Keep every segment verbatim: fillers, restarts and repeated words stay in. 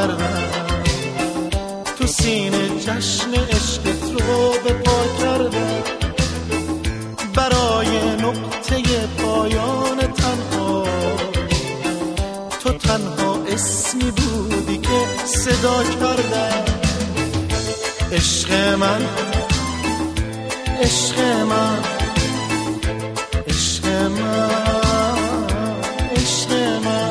کردم، تو سینه جشن عشقت رو به پا کردم، برای نقطه پایان تنها تو تنها اسمی بودی که صدا کردم. عشق من، عشق من، عشق من، عشق من.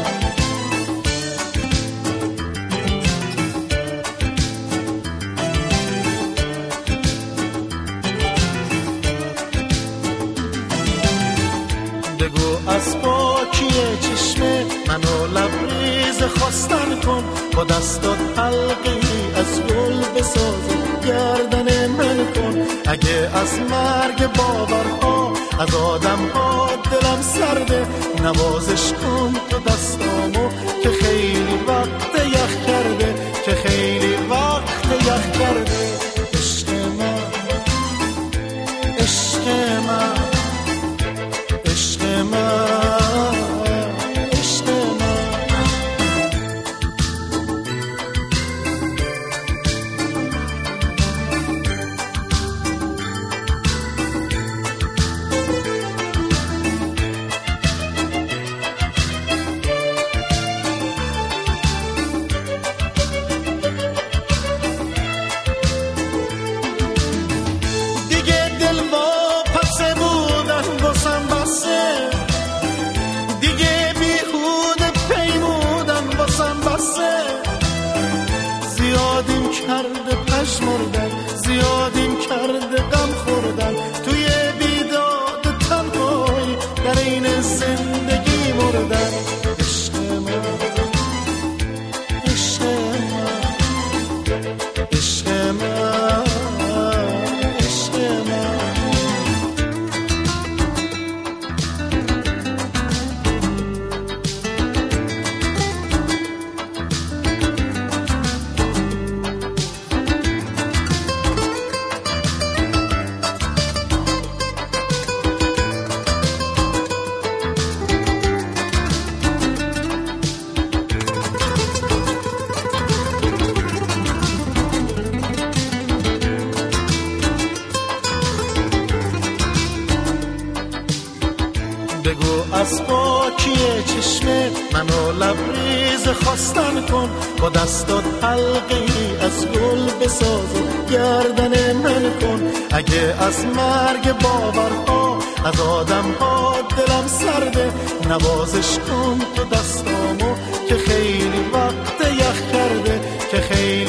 بگو از پاکی چشم منو لبریز خواستن کن، با دستات حلقه ای از گل بساز گردن من کن. اگه از مرگ باورها از آدم ها دلم سرده، نوازش کن تو دستامو که خیلی وقت یخ کرده، که خیلی وقت یخ کرده. عشق من، عشق من، عشق من، عشق من. زیادیم کرده پشمردن، زیادیم کرده غم خوردن، توی بیداد تنهایی در این زندگی مردن. عشق من، عشق من، عشق من، عشق من. بگو از پاکی چشم منو لبریز خواستن کن، با دستات حلقه ای از گل بساز و گردن من کن. اگه از مرگ باورها از آدم ها دلم سرده، نوازش کن تو دستامو که خیلی وقت یخ کرده، که خیلی